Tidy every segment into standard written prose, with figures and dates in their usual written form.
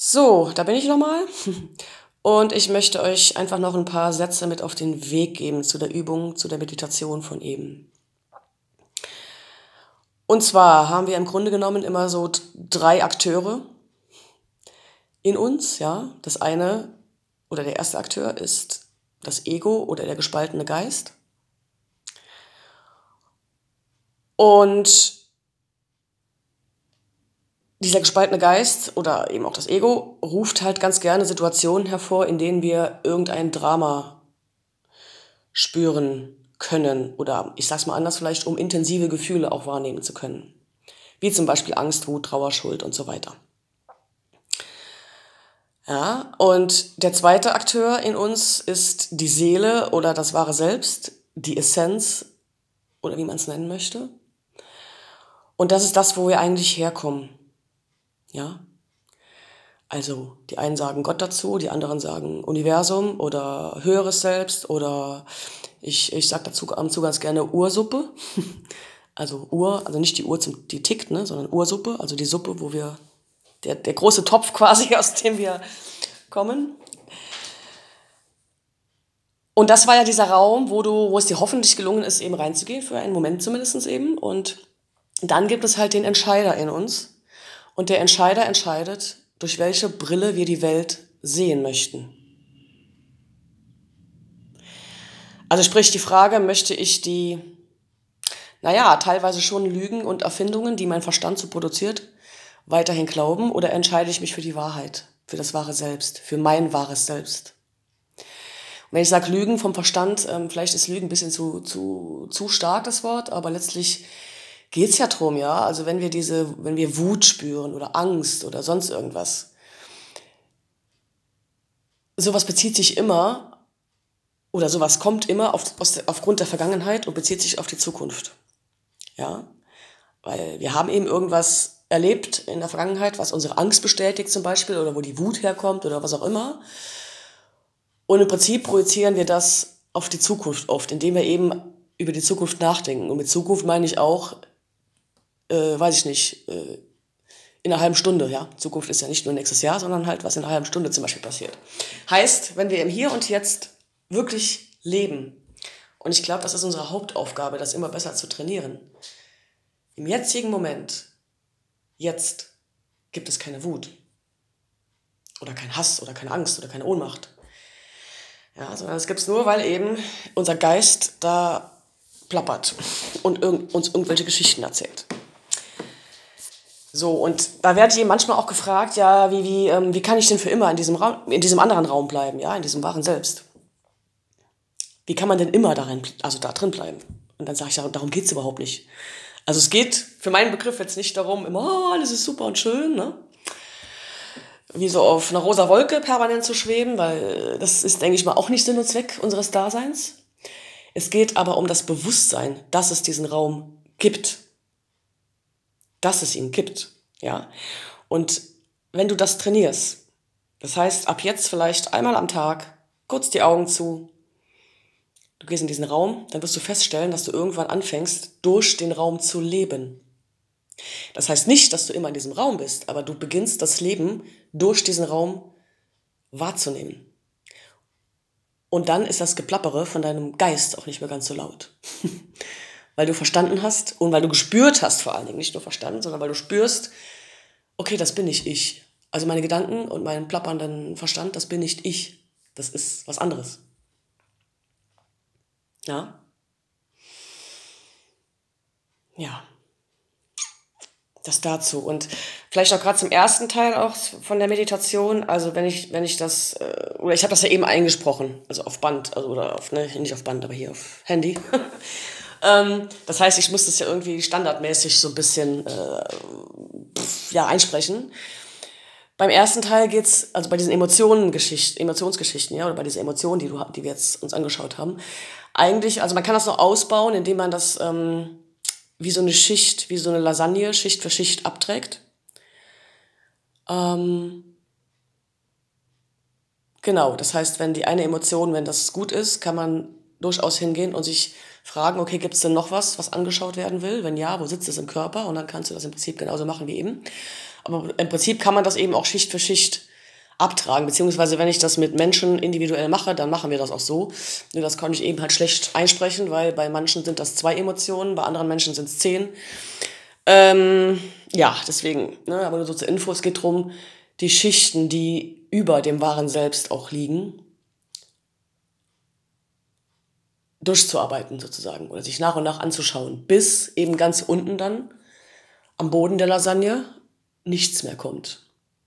So, da bin ich nochmal. Und ich möchte euch einfach noch ein paar Sätze mit auf den Weg geben zu der Übung, zu der Meditation von eben. Und zwar haben wir im Grunde genommen immer so drei Akteure in uns, ja. Das eine oder der erste Akteur ist das Ego oder der gespaltene Geist. Und dieser gespaltene Geist oder eben auch das Ego ruft halt ganz gerne Situationen hervor, in denen wir irgendein Drama spüren können oder ich sag's mal anders vielleicht, um intensive Gefühle auch wahrnehmen zu können. Wie zum Beispiel Angst, Wut, Trauer, Schuld und so weiter. Ja, und der zweite Akteur in uns ist die Seele oder das wahre Selbst, die Essenz oder wie man es nennen möchte. Und das ist das, wo wir eigentlich herkommen. Ja, also die einen sagen Gott dazu, die anderen sagen Universum oder höheres Selbst oder ich sage dazu ab und zu ganz gerne Ursuppe. Also also nicht die Uhr, die tickt, ne, sondern Ursuppe, also die Suppe, wo wir, der große Topf quasi, aus dem wir kommen. Und das war ja dieser Raum, wo es dir hoffentlich gelungen ist, eben reinzugehen, für einen Moment zumindest eben. Und dann gibt es halt den Entscheider in uns. Und der Entscheider entscheidet, durch welche Brille wir die Welt sehen möchten. Also sprich die Frage, möchte ich die, teilweise schon Lügen und Erfindungen, die mein Verstand so produziert, weiterhin glauben oder entscheide ich mich für die Wahrheit, für das wahre Selbst, für mein wahres Selbst? Und wenn ich sage Lügen vom Verstand, vielleicht ist Lügen ein bisschen zu stark das Wort, aber letztlich geht's ja drum, ja. Also wenn wir Wut spüren oder Angst oder sonst irgendwas, sowas bezieht sich immer oder sowas kommt immer aufgrund der Vergangenheit und bezieht sich auf die Zukunft. Ja, weil wir haben eben irgendwas erlebt in der Vergangenheit, was unsere Angst bestätigt zum Beispiel oder wo die Wut herkommt oder was auch immer. Und im Prinzip projizieren wir das auf die Zukunft oft, indem wir eben über die Zukunft nachdenken. Und mit Zukunft meine ich auch, weiß ich nicht, in einer halben Stunde, ja. Zukunft ist ja nicht nur nächstes Jahr, sondern halt, was in einer halben Stunde zum Beispiel passiert. Heißt, wenn wir im Hier und Jetzt wirklich leben, und ich glaube, das ist unsere Hauptaufgabe, das immer besser zu trainieren. Im jetzigen Moment, jetzt, gibt es keine Wut oder kein Hass oder keine Angst oder keine Ohnmacht. Ja, sondern es gibt es nur, weil eben unser Geist da plappert und uns irgendwelche Geschichten erzählt. So, und da werde ich manchmal auch gefragt, ja, wie kann ich denn für immer in diesem anderen Raum bleiben, ja, in diesem wahren Selbst? Wie kann man denn immer da drin bleiben? Und dann sage ich, darum geht es überhaupt nicht. Also es geht für meinen Begriff jetzt nicht darum, immer, oh, alles ist super und schön, ne? Wie so auf einer rosa Wolke permanent zu schweben, weil das ist, denke ich mal, auch nicht Sinn und Zweck unseres Daseins. Es geht aber um das Bewusstsein, dass es diesen Raum gibt. Dass es ihn gibt, ja. Und wenn du das trainierst, das heißt, ab jetzt vielleicht einmal am Tag, kurz die Augen zu, du gehst in diesen Raum, dann wirst du feststellen, dass du irgendwann anfängst, durch den Raum zu leben. Das heißt nicht, dass du immer in diesem Raum bist, aber du beginnst das Leben durch diesen Raum wahrzunehmen. Und dann ist das Geplappere von deinem Geist auch nicht mehr ganz so laut. Weil du verstanden hast und weil du gespürt hast vor allen Dingen, nicht nur verstanden, sondern weil du spürst, okay, das bin nicht ich. Also meine Gedanken und mein plappernden Verstand, das bin nicht ich. Das ist was anderes. Ja? Ja. Das dazu. Und vielleicht auch gerade zum ersten Teil auch von der Meditation, also wenn ich das, oder ich habe das ja eben eingesprochen, also auf Band, also oder auf, ne, nicht auf Band, aber hier auf Handy. Das heißt, ich muss das ja irgendwie standardmäßig so ein bisschen einsprechen. Beim ersten Teil geht's, also bei diesen Emotionsgeschichten, ja, oder bei diesen Emotionen, die wir jetzt uns angeschaut haben, eigentlich, also man kann das noch ausbauen, indem man das wie so eine Schicht, wie so eine Lasagne, Schicht für Schicht abträgt. Genau, das heißt, wenn die eine Emotion, wenn das gut ist, kann man durchaus hingehen und sich fragen, okay, gibt es denn noch was angeschaut werden will? Wenn ja, wo sitzt es im Körper? Und dann kannst du das im Prinzip genauso machen wie eben. Aber im Prinzip kann man das eben auch Schicht für Schicht abtragen. Beziehungsweise wenn ich das mit Menschen individuell mache, dann machen wir das auch so. Nur das kann ich eben halt schlecht einsprechen, weil bei manchen sind das 2 Emotionen, bei anderen Menschen sind es 10. Ja, deswegen, ne, aber nur so zur Info, es geht darum, die Schichten, die über dem wahren Selbst auch liegen, durchzuarbeiten sozusagen oder sich nach und nach anzuschauen, bis eben ganz unten dann am Boden der Lasagne nichts mehr kommt.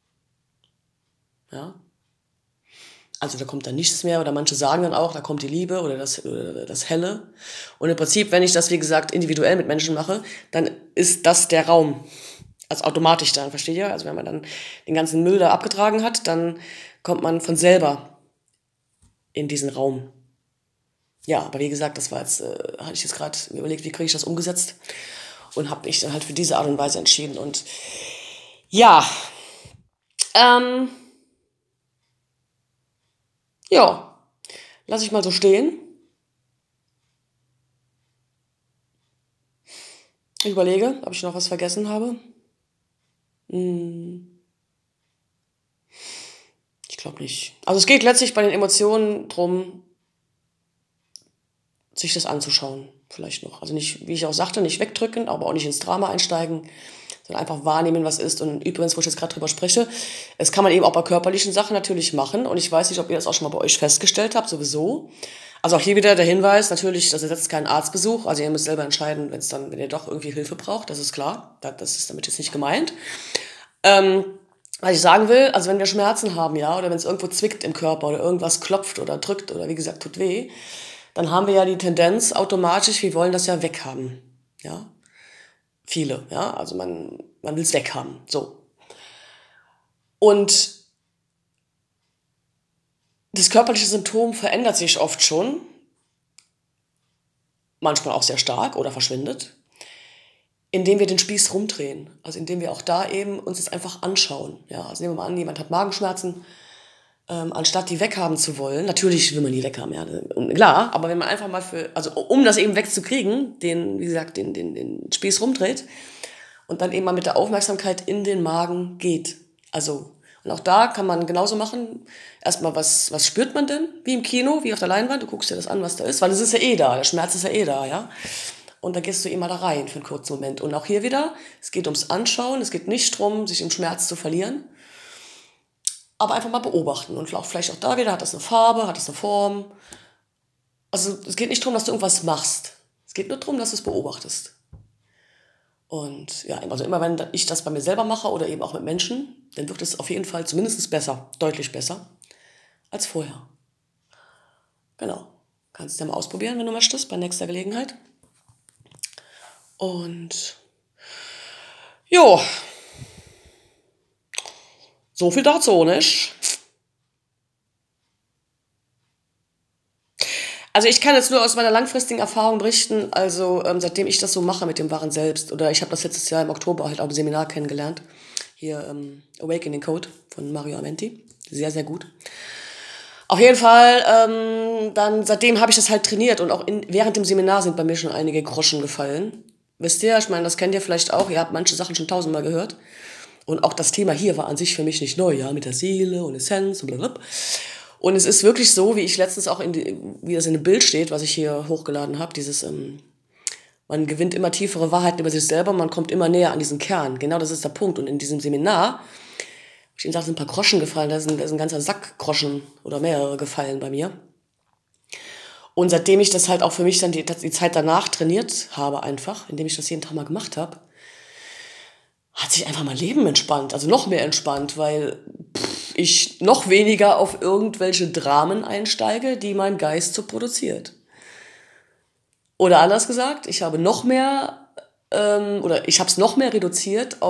Ja? Also da kommt dann nichts mehr oder manche sagen dann auch, da kommt die Liebe oder das Helle. Und im Prinzip, wenn ich das, wie gesagt, individuell mit Menschen mache, dann ist das der Raum. Also automatisch dann, versteht ihr? Also wenn man dann den ganzen Müll da abgetragen hat, dann kommt man von selber in diesen Raum. Ja, aber wie gesagt, das war jetzt, hatte ich jetzt gerade überlegt, wie kriege ich das umgesetzt und habe mich dann halt für diese Art und Weise entschieden. Und ja, ja, lasse ich mal so stehen. Ich überlege, ob ich noch was vergessen habe. Ich glaube nicht. Also es geht letztlich bei den Emotionen drum, sich das anzuschauen, vielleicht noch. Also nicht, wie ich auch sagte, nicht wegdrücken, aber auch nicht ins Drama einsteigen, sondern einfach wahrnehmen, was ist. Und übrigens, wo ich jetzt gerade drüber spreche, es kann man eben auch bei körperlichen Sachen natürlich machen. Und ich weiß nicht, ob ihr das auch schon mal bei euch festgestellt habt, sowieso. Also auch hier wieder der Hinweis, natürlich, das ersetzt keinen Arztbesuch. Also ihr müsst selber entscheiden, wenn ihr doch irgendwie Hilfe braucht, das ist klar. Das ist damit jetzt nicht gemeint. Was ich sagen will, also wenn wir Schmerzen haben, ja, oder wenn es irgendwo zwickt im Körper oder irgendwas klopft oder drückt oder wie gesagt tut weh, dann haben wir ja die Tendenz automatisch, wir wollen das ja weghaben. Ja? Viele, ja, also man will es weghaben. So. Und das körperliche Symptom verändert sich oft schon, manchmal auch sehr stark oder verschwindet, indem wir den Spieß rumdrehen. Also indem wir auch da eben uns das einfach anschauen. Ja, also nehmen wir mal an, jemand hat Magenschmerzen, anstatt die weghaben zu wollen. Natürlich will man die weghaben, ja, klar, aber wenn man einfach mal also um das eben wegzukriegen, wie gesagt, den Spieß rumdreht und dann eben mal mit der Aufmerksamkeit in den Magen geht. Also, und auch da kann man genauso machen. Erstmal, was spürt man denn? Wie im Kino, wie auf der Leinwand, du guckst dir das an, was da ist, weil es ist ja eh da, der Schmerz ist ja eh da, ja. Und dann gehst du eben mal da rein für einen kurzen Moment. Und auch hier wieder, es geht ums Anschauen, es geht nicht darum, sich im Schmerz zu verlieren, aber einfach mal beobachten. Und vielleicht auch da wieder, hat das eine Farbe, hat das eine Form. Also es geht nicht darum, dass du irgendwas machst. Es geht nur darum, dass du es beobachtest. Und ja, also immer wenn ich das bei mir selber mache oder eben auch mit Menschen, dann wird es auf jeden Fall zumindest besser, deutlich besser als vorher. Genau. Kannst du ja mal ausprobieren, wenn du möchtest, bei nächster Gelegenheit. Und jo, so viel dazu, nicht? Also ich kann jetzt nur aus meiner langfristigen Erfahrung berichten, also seitdem ich das so mache mit dem wahren Selbst, oder ich habe das letztes Jahr im Oktober halt auch im Seminar kennengelernt, hier Awakening Code von Mario Amenti, sehr, sehr gut. Auf jeden Fall, dann seitdem habe ich das halt trainiert und auch während dem Seminar sind bei mir schon einige Groschen gefallen. Wisst ihr, ich meine, das kennt ihr vielleicht auch, ihr habt manche Sachen schon tausendmal gehört. Und auch das Thema hier war an sich für mich nicht neu, ja, mit der Seele und Essenz und blablabla. Und es ist wirklich so, wie ich letztens auch wie das in dem Bild steht, was ich hier hochgeladen habe, man gewinnt immer tiefere Wahrheiten über sich selber, man kommt immer näher an diesen Kern. Genau das ist der Punkt. Und in diesem Seminar, ich Ihnen sage, sind ein paar Groschen gefallen, da ist ein ganzer Sack Groschen oder mehrere gefallen bei mir. Und seitdem ich das halt auch für mich dann die Zeit danach trainiert habe einfach, indem ich das jeden Tag mal gemacht habe, hat sich einfach mein Leben entspannt, also noch mehr entspannt, weil ich noch weniger auf irgendwelche Dramen einsteige, die mein Geist so produziert. Oder anders gesagt, ich habe noch mehr, oder ich habe es noch mehr reduziert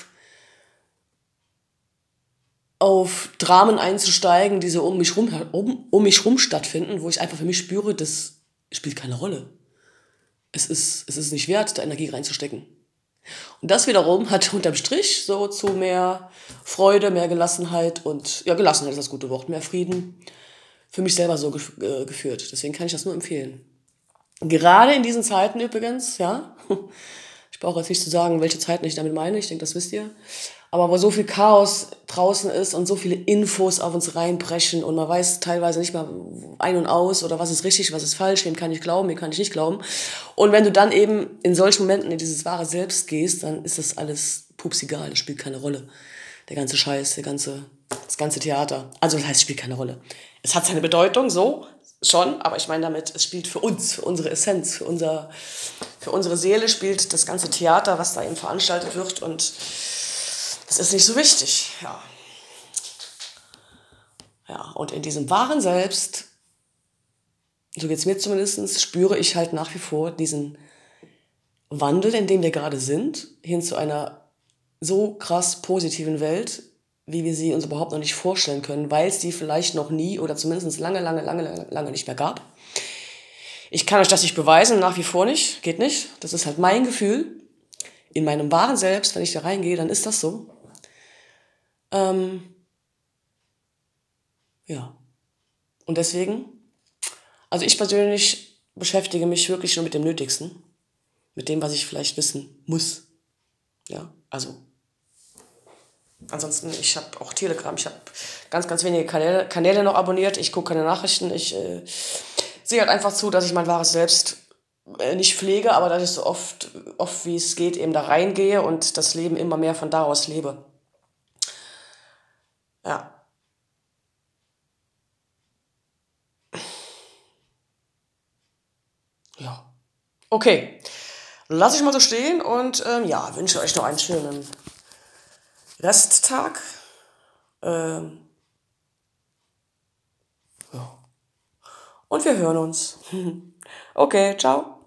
auf Dramen einzusteigen, die so um mich rum stattfinden, wo ich einfach für mich spüre, das spielt keine Rolle. Es ist nicht wert, da Energie reinzustecken. Und das wiederum hat unterm Strich so zu mehr Freude, mehr Gelassenheit und, ja, Gelassenheit ist das gute Wort, mehr Frieden für mich selber so geführt. Deswegen kann ich das nur empfehlen. Gerade in diesen Zeiten übrigens, ja, Ich brauche jetzt nicht zu sagen, welche Zeiten ich damit meine. Ich denke, das wisst ihr. Aber wo so viel Chaos draußen ist und so viele Infos auf uns reinbrechen und man weiß teilweise nicht mal ein und aus oder was ist richtig, was ist falsch, wem kann ich glauben, wem kann ich nicht glauben. Und wenn du dann eben in solchen Momenten in dieses wahre Selbst gehst, dann ist das alles pups egal, das spielt keine Rolle. Der ganze Scheiß, das ganze Theater. Also das heißt, es spielt keine Rolle. Es hat seine Bedeutung, so, schon, aber ich meine damit, es spielt für uns, für unsere Essenz, für unsere Seele spielt das ganze Theater, was da eben veranstaltet wird und das ist nicht so wichtig, ja. Ja, und in diesem wahren Selbst, so geht es mir zumindest, spüre ich halt nach wie vor diesen Wandel, in dem wir gerade sind, hin zu einer so krass positiven Welt, wie wir sie uns überhaupt noch nicht vorstellen können, weil es die vielleicht noch nie oder zumindest lange, lange, lange, lange, lange nicht mehr gab. Ich kann euch das nicht beweisen, nach wie vor nicht, geht nicht. Das ist halt mein Gefühl. In meinem wahren Selbst, wenn ich da reingehe, dann ist das so. Ja. Und deswegen, also ich persönlich beschäftige mich wirklich nur mit dem Nötigsten, mit dem, was ich vielleicht wissen muss. Ja, also ansonsten, ich habe auch Telegram, ich habe ganz, ganz wenige Kanäle noch abonniert, ich gucke keine Nachrichten, ich sehe halt einfach zu, dass ich mein wahres Selbst nicht pflege, aber dass ich so oft wie es geht eben da reingehe und das Leben immer mehr von da aus lebe. Ja, ja. Okay, lasse ich mal so stehen und ja, wünsche euch noch einen schönen Resttag. Ähm, ja. Und wir hören uns. Okay, ciao.